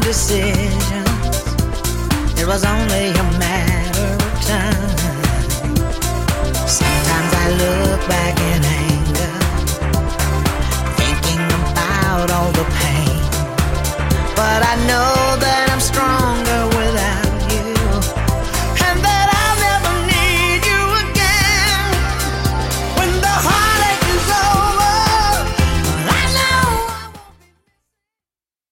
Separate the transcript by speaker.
Speaker 1: decisions. It was only a matter of time. Sometimes I look back in anger, thinking about all the pain. But I know